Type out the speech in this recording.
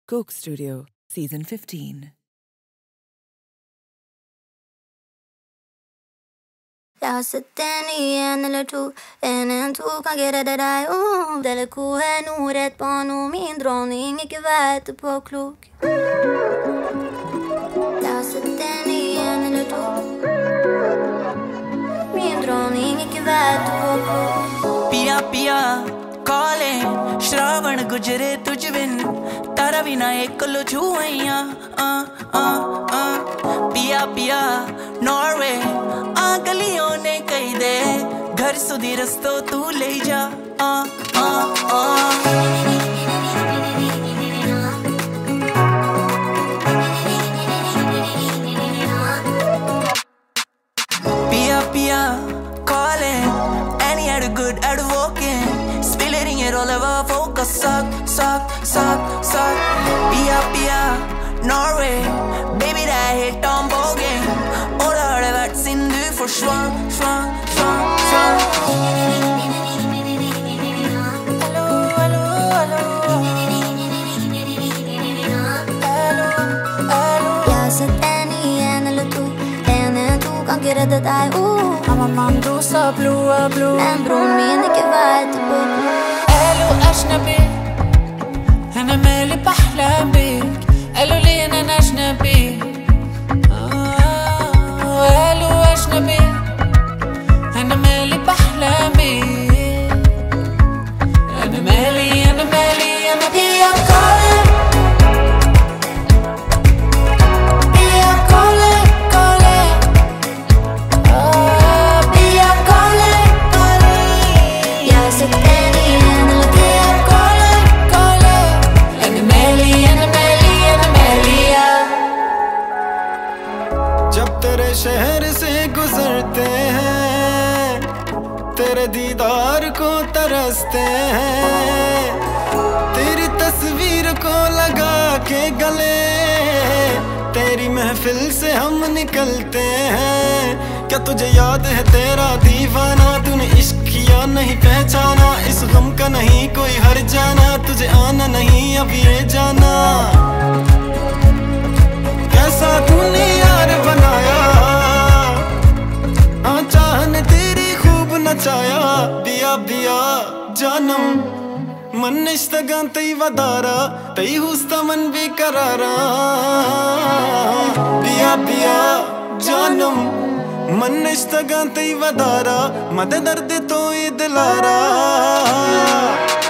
Coke Studio, Season 15. Jag har sett en i en eller to, en to kan gjøre det deg Dele koen ordet barn og min dronning ikke vet på klok. Jeg har sett en i en eller to, min dronning ikke vet på klok. पिया पिया कॉले श्रावण गुजरे तुझ बिन तारा बिना एक लो छुइया पिया पिया Norway आ गलियों ने कही दे घर सुधी रस्तो तू ले जा पिया पिया कॉले and he had a good at walking spilling it all over focus suck pia pia Norway baby that hit on bogen och det har det varit sin du försvann Jag har sett en i en eller to, en to kan ikke redde deg Man doser blod Men broren min ikke vet på قالوا أجنبي أنا مالي بحلم بيك قالوا لي أنا أجنبي قالوا أجنبي أنا مالي بحلم بيك أنا مالي Pia calling Pia calling Pia calling Jag har sett en i en eller Pia calling أنا مالي जब तेरे शहर से गुजरते हैं तेरे दीदार को तरसते हैं तेरी तस्वीर को लगा के गले तेरी महफिल से हम निकलते हैं क्या तुझे याद है तेरा दीवाना तूने इश्क किया नहीं पहचाना इस गम का नहीं कोई हर जाना तुझे आना नहीं अब ये जाना कैसा तूने यार बनाया चाहने तेरी खूब नचाया बिया बिया जानम मन इश्तगन तई वदारा तई हुस्ता मन बेकरारा बिया बिया जानम मन इश्तगन तई वदारा मद दर्द तो ये दिलारा